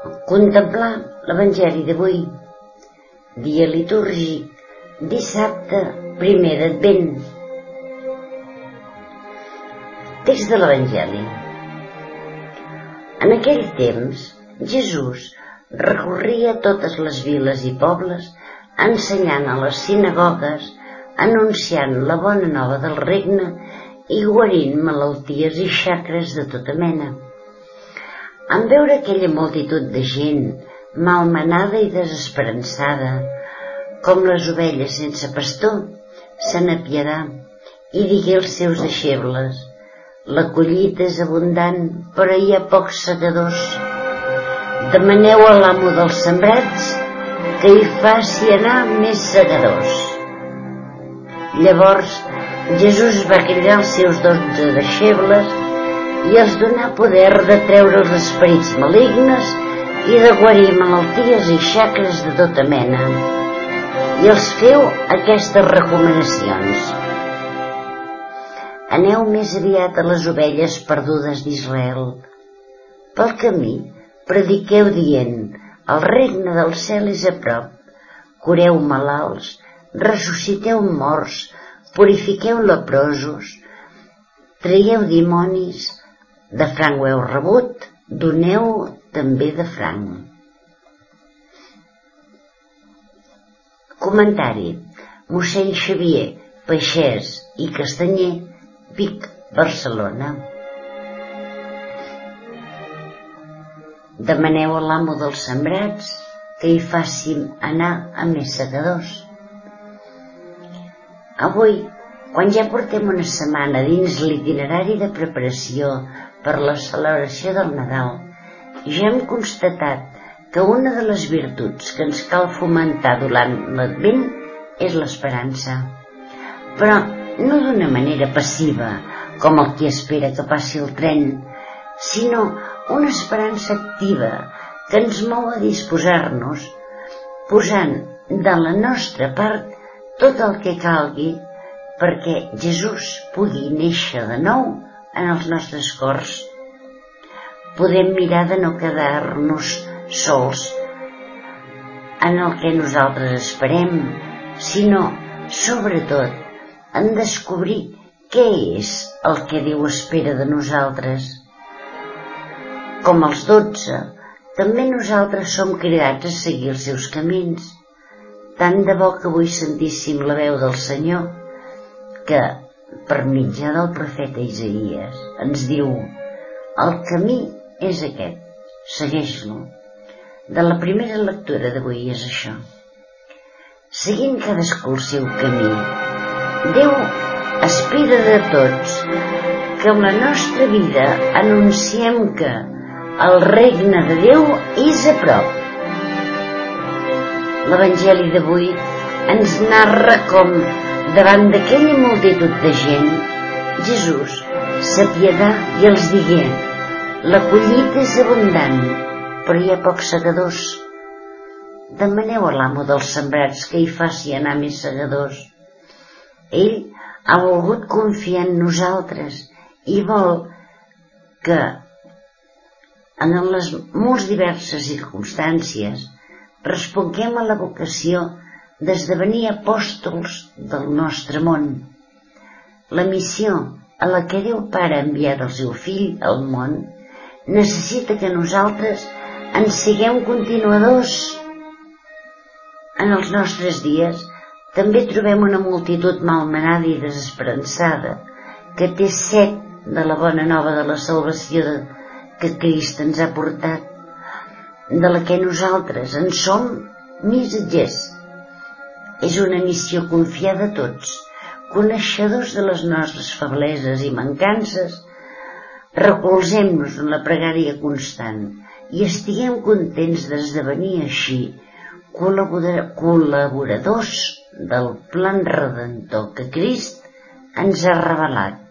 Contemplar l'Evangeli d'avui, dia litúrgic, dissabte primer d'Advent. Text de l'Evangeli. En aquell temps, Jesús recorria totes les viles i pobles, ensenyant a les sinagogues, anunciant la bona nova del regne i guarint malalties i xacres de tota mena. En veure aquella multitud de gent, malmenada i desesperançada, com les ovelles sense pastor, se n'apiadà i digué als seus deixebles: la collita és abundant, però hi ha pocs segadors. Demaneu a l'amo dels sembrats que hi faci anar més segadors. Llavors Jesús va cridar els seus 12 deixebles i els donà poder de treure els esperits malignes i de guarir malalties i xacres de tota mena. I els feu aquestes recomanacions: aneu més aviat a les ovelles perdudes d'Israel. Pel camí prediqueu dient: el regne del cel és a prop. Cureu malalts, ressusciteu morts, purifiqueu leprosos, traieu dimonis. De franc ho heu rebut, doneu també de franc. Comentari: mossèn Xavier Peixès i Castanyer, Vic, Barcelona. Demaneu a l'amo dels sembrats que hi faci anar a més segadors. Avui, quan ja portem una setmana dins l'itinerari de preparació per la celebració del Nadal, ja hem constatat que una de les virtuts que ens cal fomentar durant l'Advent és l'esperança, però no d'una manera passiva, com el qui espera que passi el tren, sinó una esperança activa que ens mou a disposar-nos, posant de la nostra part tot el que calgui perquè Jesús pugui néixer de nou en els nostres cors. Podem mirar de no quedar-nos sols en el que nosaltres esperem, sinó, sobretot, en descobrir què és el que Déu espera de nosaltres. Com els 12, també nosaltres som cridats a seguir els seus camins. Tant de bo que avui sentíssim la veu del Senyor, que, per mitjà del profeta Isaïes, ens diu: el camí és aquest, segueix-lo. De la primera lectura d'avui és això. Seguint cadascú el seu camí, Déu espera de tots que en la nostra vida anunciem que el regne de Déu és a prop. L'Evangeli d'avui ens narra com, davant d'aquella multitud de gent, Jesús s'apiadà i els digué: la collita és abundant, però hi ha pocs segadors. Demaneu a l'amo dels sembrats que hi faci anar més segadors. Ell ha volgut confiar en nosaltres i vol que, en les molt diverses circumstàncies, responguem a la vocació d'esdevenir apòstols del nostre món. La missió a la que Déu Pare ha enviat el seu fill al món necessita que nosaltres en siguem continuadors. En els nostres dies també trobem una multitud malmenada i desesperançada que té set de la bona nova de la salvació que Crist ens ha portat, de la que nosaltres en som missatgers. És una missió confiada a tots, coneixedors de les nostres febleses i mancances. Recolzem-nos en la pregària constant i estiguem contents d'esdevenir així col·laboradors del plan redentor que Crist ens ha revelat.